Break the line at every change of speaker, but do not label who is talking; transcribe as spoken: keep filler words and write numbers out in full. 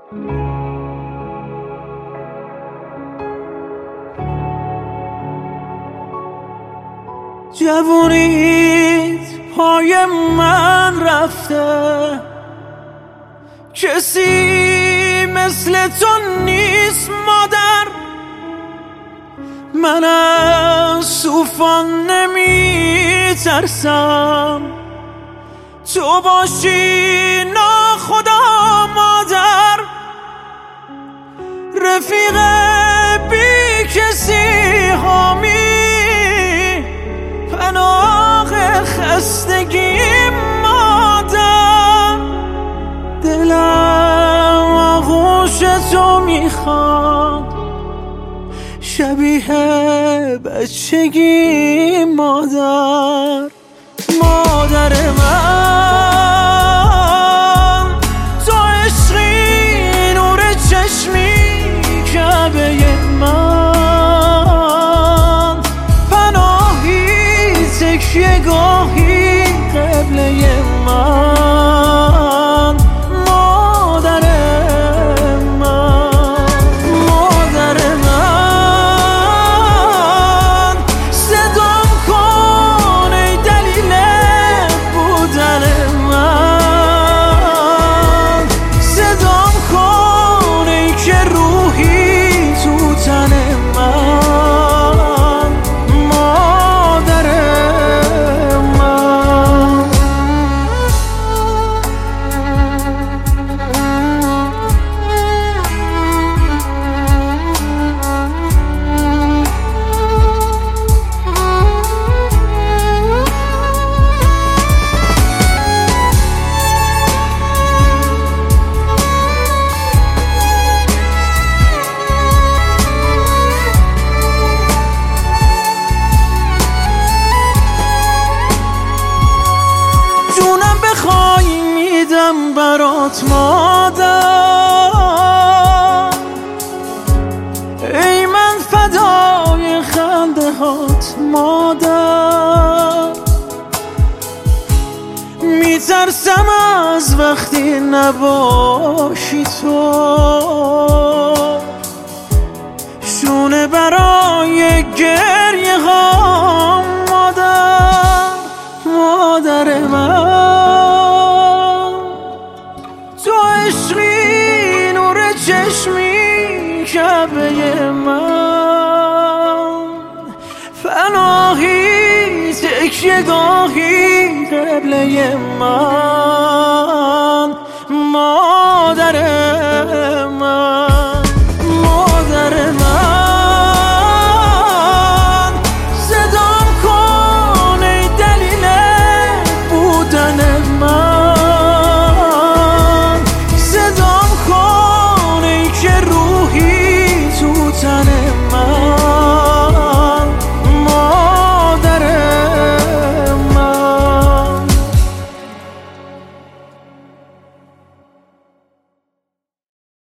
جوونیت پای من رفته، کسی مثل تو نیست مادر. من از طوفان نمی ترسم، تو باشی ناخدا مادر. رفیق بی کسی حامی، پناه خستگی مادر. دلم آغوش تو میخواد، شبیه بچگی مادر. مادر من تو عشقی، نور چشمی کعبه من، پناهی تکیه گاهی قبله من. مادر من، مادر من، صدام کن ای دلیل بودن من. صدام کن ای که روحی تو تن من. مادر من، جونم بخوای میدم برات مادر. ای من فدای خنده هات مادر. میترسم از وقتی نباشی تو، شونه برای گریه ها مادر. مادر من تو عشقی، نور چشمی کعبه من، پناهی تکیه گاهی قبله من.